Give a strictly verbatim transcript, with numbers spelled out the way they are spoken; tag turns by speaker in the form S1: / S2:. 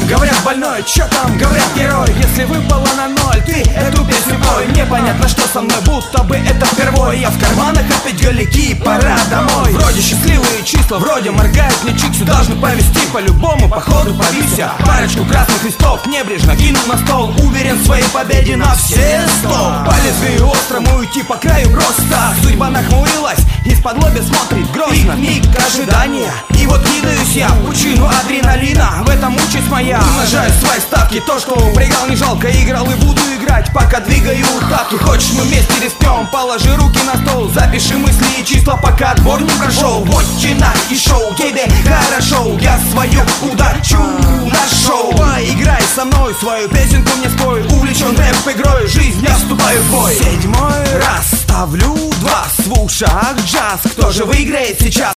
S1: Говорят больной, чё там, говорят герой. Если выпало на ноль, ты эту песню пой. Непонятно, что со мной, будто бы это впервые. Я в карманах опять голяки, пора домой. Вроде счастливые числа, вроде моргают мне чиксы. Должны повести по-любому, походу повися. Парочку красных листов небрежно кинул на стол. Уверен в своей победе на все сто. По лезвию острому уйти по краю просто. Судьба нахмурилась, из-под лобя смотрит грозно. Миг ожидания, и вот кидаюсь я в пучину адреналина. В этом участь моя, умножаю свои ставки. То, что проиграл, не жалко, играл и буду играть, пока двигаю тапки. Хочешь, мы вместе респем, положи руки на стол. Запиши мысли и числа, пока отбор не прошел. Вотчина и шоу, тебе хорошо. Я свою удачу нашел. Поиграй со мной, свою песенку мне спой. Увлечен рэп-игрой, жизнь, я вступаю в бой. Седьмой раз ставлю два, в ушах джаз. Кто же выиграет сейчас?